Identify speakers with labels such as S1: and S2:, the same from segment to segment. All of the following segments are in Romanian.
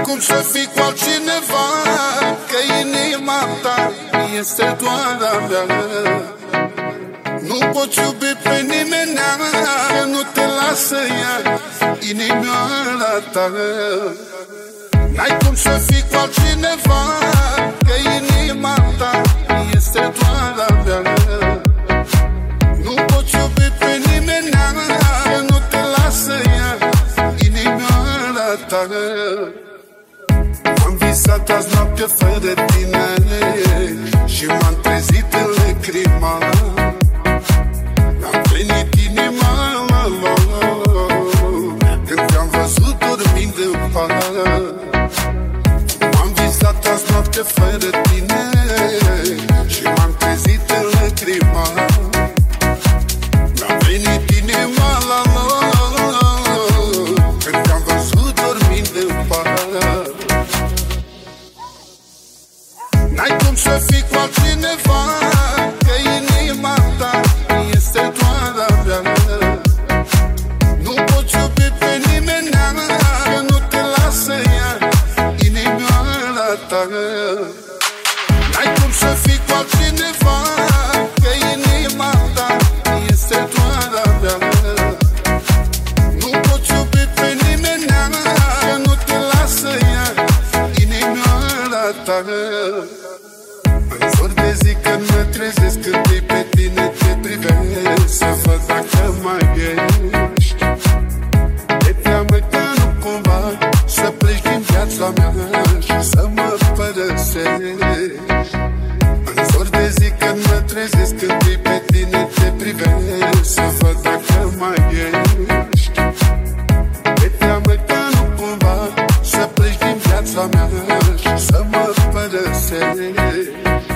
S1: cum să fii cu altcineva, că inima ta este doar a mea. Nu poți iubi pe nimeni, că nu te lasă ea inimioara ta. N-ai cum să fii cu altcineva, că inima ta este doar a mea. Nu poți iubi pe nimeni, că nu te lasă ea inimioara ta. M-am visat azi noapte fără tine și m-am trezit în lacrima. Mi-am plinit inima când te-am văzut dormind în pat. M-am visat azi noapte fără tine și m-am trezit în lacrima. Mi-am plinit inima când te-am văzut dormind în pat. N-ai cum să fii cu altcineva, că inima ta este doar a mea. Nu poți iubi pe nimeni, că nu te lasă ea inimioara ta. N-ai cum să fii cu altcineva, că inima ta este doar a mea. Nu poți iubi pe nimeni, că nu te lasă ea inimioara ta. În zor de zi când mă trezesc, când e pe tine te privesc, să văd dacă mai ești. De teamă că nu cumva să pleci din viața mea și să mă părăsești. În zor de zi când mă trezesc, când e pe tine te privesc, să văd dacă mai ești. De teamă că nu cumva să pleci din viața mea și să mă părăsești.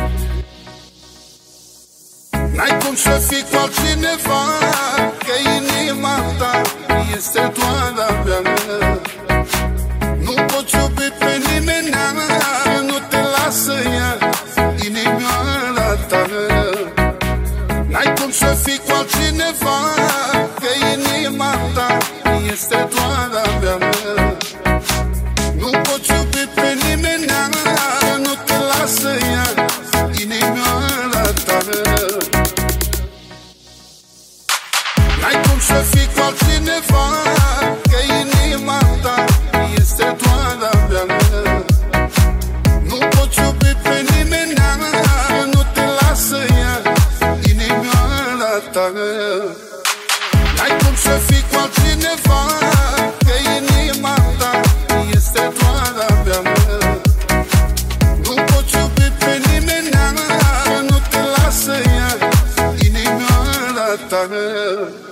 S1: N-ai cum să fii cu altcineva, că inima ta este doar a mea. Nu poți iubi pe nimeni, că nu te lasă ea inimioara ta. N-ai cum să fii cu altcineva, că inima ta este doar a mea. Nu poți iubi pe nimeni, că nu te lasă ea inimioara ta. N-ai cum să fii cu altcineva, că inima ta este doar a mea. Nu poți iubi pe nimeni, că nu te lasă ea inimioara ta. N-ai cum să fii cu altcineva, că inima ta este doar a mea. Nu poți iubi pe nimeni, că nu te lasă ea inimioara ta.